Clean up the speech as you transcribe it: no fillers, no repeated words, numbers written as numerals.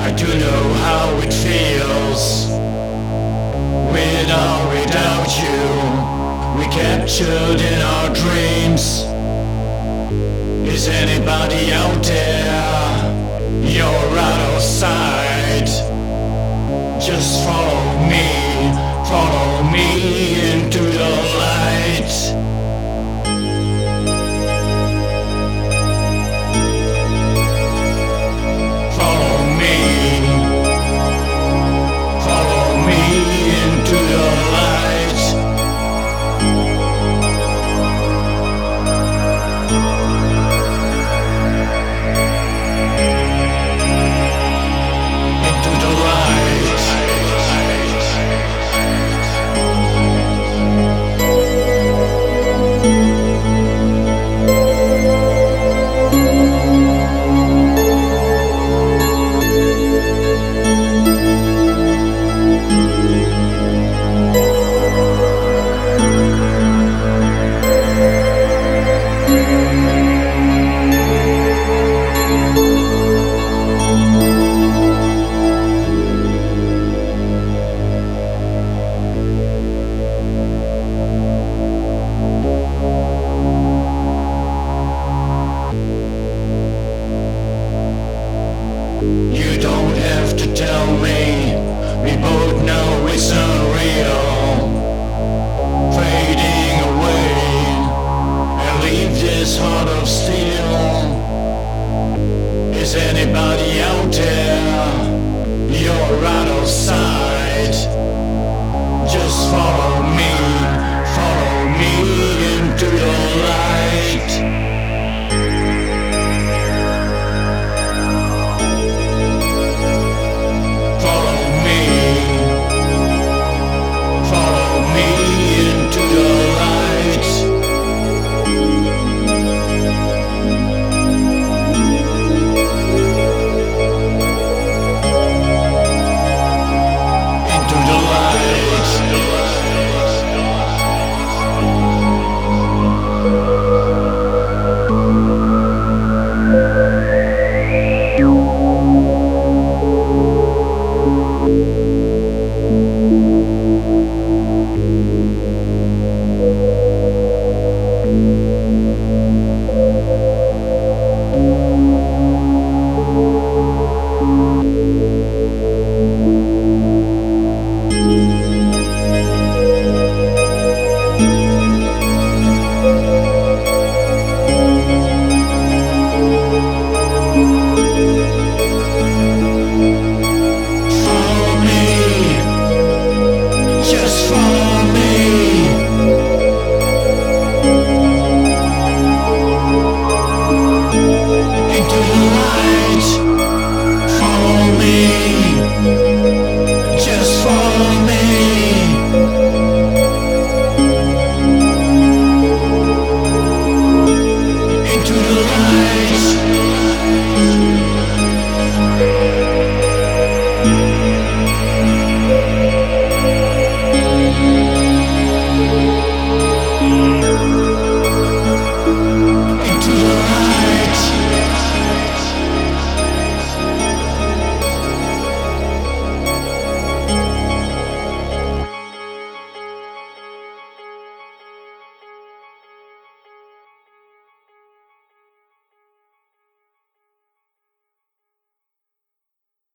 I do know how it feels. With or without you, we captured in our dreams. Is anybody out there? You're out of sight. Just follow me into the light. Follow me into the light. Into the light. You don't have to tell me, we both know it's unreal. Fading away and leave this heart of steel. Is anybody out there? You're out of sight.